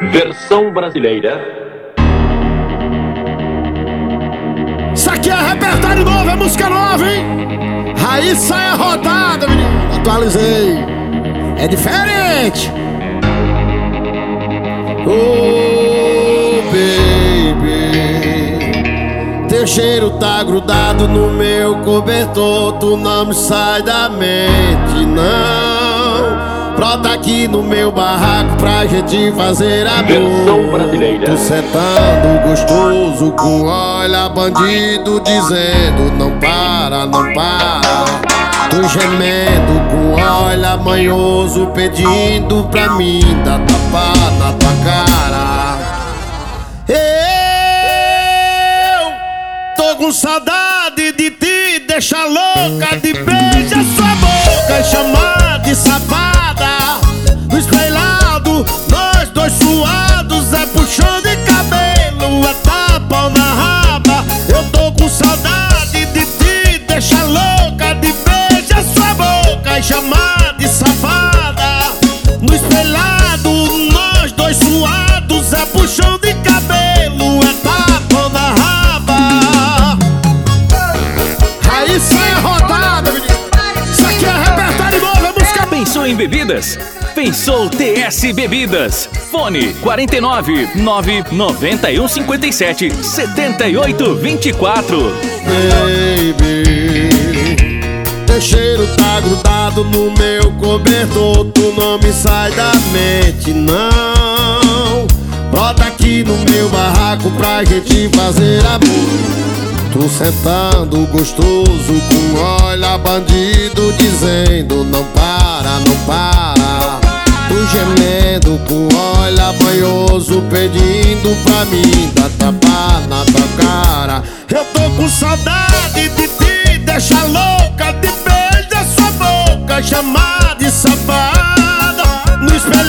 Versão brasileira. Isso aqui é repertório novo, é música nova, hein? Raíssa é rodada, menino. Atualizei. É diferente. Oh, baby, teu cheiro tá grudado no meu cobertor. Tu não me sai da mente, não. Brota aqui no meu barraco pra gente fazer amor. Versão brasileira. Tu sentando gostoso com olha bandido dizendo não para, não para. Tu gemendo com olha manhoso pedindo pra mim dar tapa na tua cara. Eu tô com saudade de te deixar louca, de beijar sua boca e chamar de safada. No espelhado, nós dois suados, é puxão de cabelo, é tapa na raba. Eu tô com saudade de te deixar louca, de beijar sua boca e chamar de safada. No espelhado, nós dois suados, é puxão de cabelo, é tapa na raba. Aí sai a rodada, menino. Isso aqui é repertório novo, é música. Pensou em bebidas? Pensou TS Bebidas. Fone 49 991 57 78 24. Baby, teu cheiro tá grudado no meu cobertor. Tu não me sai da mente, não. Brota aqui no meu barraco pra gente fazer amor. Tu sentando gostoso com olha bandido dizendo não para, não para. Tu gemendo com olha banhoso pedindo pra mim dar tapa na tua cara. Eu tô com saudade de te deixar louca, de beijar sua boca, chamar de safada. No espelho